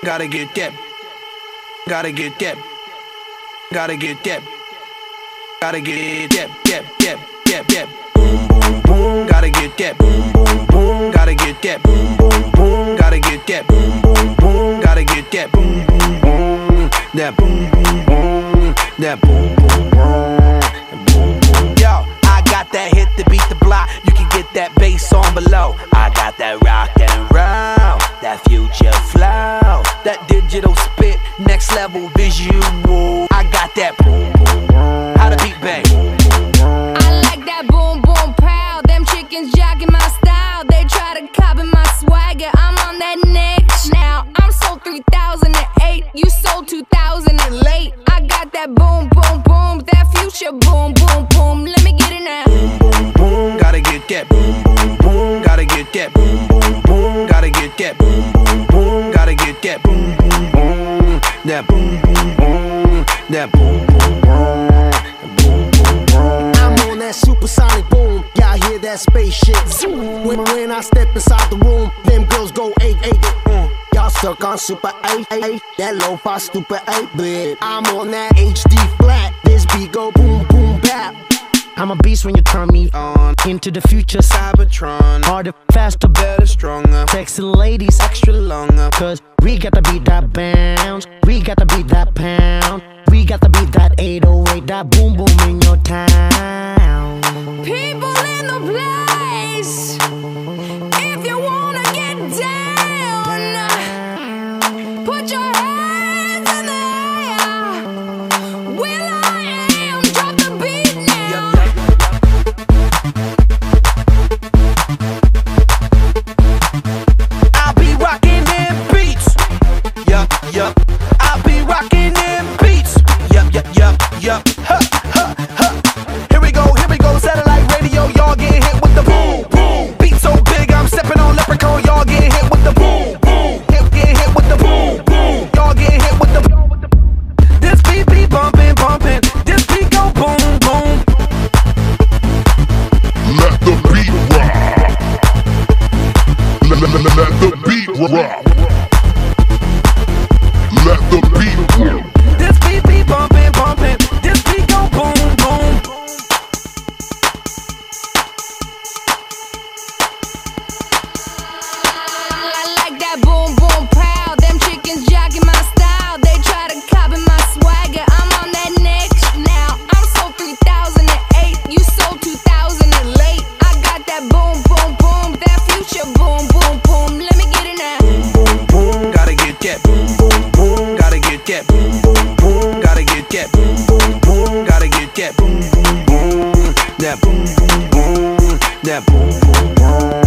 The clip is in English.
Gotta get that. Gotta get that. Gotta get that. Gotta get that. Boom, boom, boom. Gotta get that. Boom, boom, boom. Gotta get that. Boom, boom, boom. Gotta get that. Boom, boom, boom. Gotta get that. Boom, boom, boom. That boom, boom, boom. That boom, boom, boom. Boom, boom. Yo, I got that hit to beat the block. You can get that bass on below. I got that rock and roll, that future flow, that digital spit, next level visual. I got that boom, boom, boom. How the beat bang? I like that boom, boom, pow. Them chickens jacking my style. They try to copy my swagger. I'm on that next now. I'm sold 3008. You sold 2000 and late. I got that boom, boom, boom. That future boom, boom, boom. Let me get it now. Boom, boom, boom. Gotta get that. Boom, boom, boom. Gotta get that. Boom, boom, boom. Gotta get that. Boom, boom, boom. Gotta get that. Boom, boom, boom. That boom, boom, boom. That boom, boom, boom. I'm on that supersonic boom. Y'all hear that spaceship zoom. When I step inside the room, them girls go 8-8. Y'all stuck on super 8-8. That lo-fi stupid 8-bit. I'm on that HD flat. This beat go boom boom bap. I'm a beast when you turn me on. Into the future, Cybertron. Harder, faster, better, stronger. Sexy ladies, extra longer. Cause we got to beat that bounce. We got to beat that pound. We got to beat that 808. That boom boom in your town. People in the place, if you wanna get down, put your hands in the air. Will I am, drop the beat now. I'll be rocking them beats. Yup. I'll be rocking them beats. Yup. Huh. Here we go. Satellite radio, y'all get hit with the boom, boom. Beat so big, I'm stepping on leprechaun. Y'all get hit with the boom, boom. Get hit with the boom, boom. Y'all get hit with the. This beat be bumping. This beat go boom, boom. Let the beat rock. Let the beat rock. Let the beat rock. This beat be bumping. This beat go boom, boom. I like that boom, boom, pow. Them chickens jacking my style. They try to copy my swagger. I'm on that next now. I'm sold 3008. You sold 2000 and late. I got that boom, boom, boom. That future boom, boom, boom. Let me get it now. Boom, boom, gotta get that. Boom, boom, boom, gotta get that. Boom, boom, boom, gotta get that. Boom, boom, boom, gotta get that. Boom, boom, boom, that boom, boom, boom, that boom, boom, boom.